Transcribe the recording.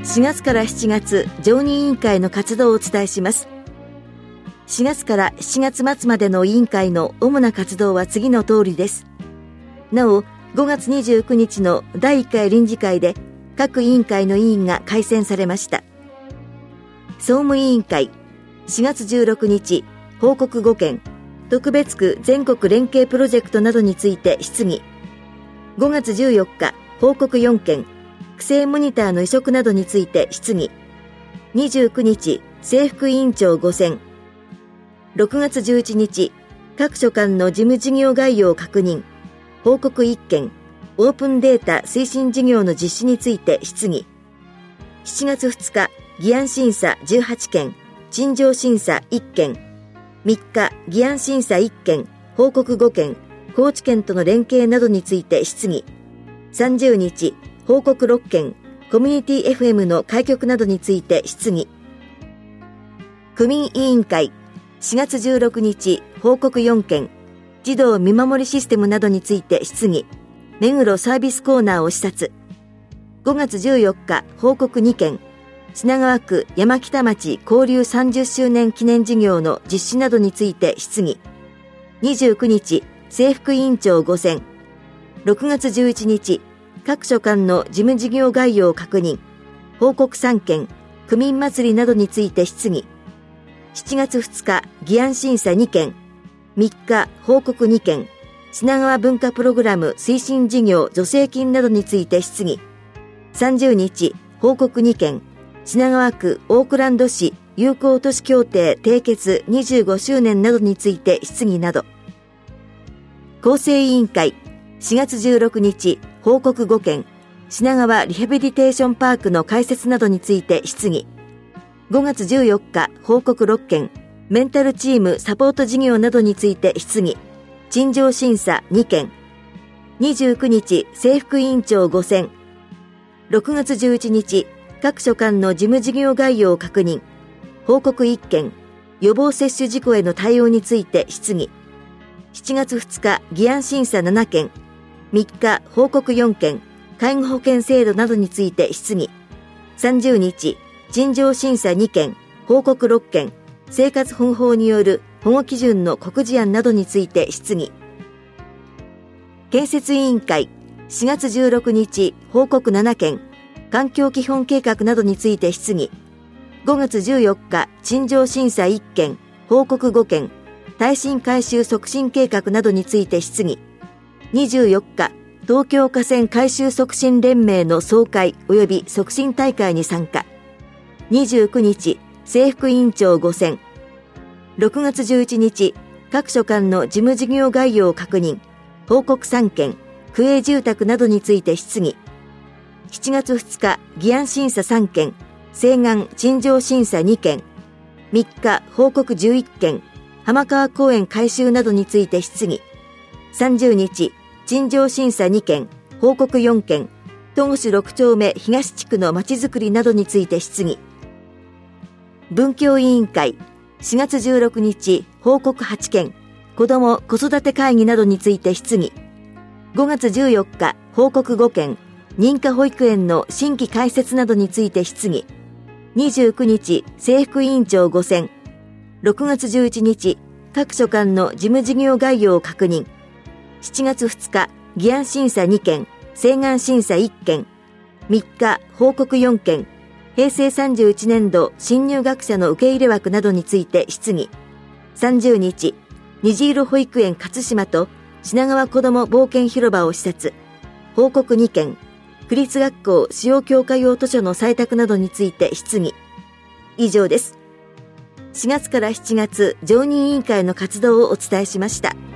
4月から7月常任委員会の活動をお伝えします。4月から7月末までの委員会の主な活動は次の通りです。なお、5月29日の第1回臨時会で各委員会の委員が改選されました。総務委員会、4月16日、報告5件、特別区全国連携プロジェクトなどについて質疑。5月14日、報告4件、区政モニターの委嘱などについて質疑。29日、正副委員長5選。6月11日、各所間の事務事業概要を確認。報告1件、オープンデータ推進事業の実施について質疑。7月2日、議案審査18件、陳情審査1件。3日、議案審査1件、報告5件、高知県との連携などについて質疑。30日、報告6件、コミュニティ FM の開局などについて質疑。区民委員会、4月16日、報告4件、児童見守りシステムなどについて質疑。目黒サービスコーナーを視察。5月14日、報告2件、品川区山北町交流30周年記念事業の実施などについて質疑。29日、正副委員長5選。6月11日、各所間の事務事業概要を確認。報告3件、区民祭りなどについて質疑。7月2日、議案審査2件。3日、報告2件。品川文化プログラム推進事業助成金などについて質疑。30日、報告2件。品川区オークランド市友好都市協定締結25周年などについて質疑など。構成委員会、4月16日、報告5件。品川リハビリテーションパークの開設などについて質疑。5月14日、報告6件。メンタルチームサポート事業などについて質疑。陳情審査2件。29日、正副委員長5選。6月11日、各所間の事務事業概要を確認。報告1件。予防接種事故への対応について質疑。7月2日、議案審査7件。3日、報告4件。介護保険制度などについて質疑。30日、陳情審査2件。報告6件。生活保護法による保護基準の告示案などについて質疑。建設委員会、4月16日、報告7件。環境基本計画などについて質疑。5月14日、陳情審査1件。報告5件。耐震改修促進計画などについて質疑。24日、東京河川改修促進連盟の総会及び促進大会に参加。29日、正副委員長5選。6月11日、各所間の事務事業概要を確認。報告3件。区営住宅などについて質疑。7月2日、議案審査3件。請願陳情審査2件。3日、報告11件。浜川公園改修などについて質疑。30日、陳情審査2件。報告4件。戸越6丁目東地区のまちづくりなどについて質疑。文教委員会、4月16日、報告8件。子ども・子育て会議などについて質疑。5月14日、報告5件。認可保育園の新規開設などについて質疑。29日、正副委員長5選。6月11日、各所間の事務事業概要を確認。7月2日、議案審査2件。請願審査1件。3日、報告4件。平成31年度新入学者の受け入れ枠などについて質疑。30日、虹色保育園勝島と品川子ども冒険広場を視察。報告2件。区立学校使用教科用図書の採択などについて質疑。以上です。4月から7月常任委員会の活動をお伝えしました。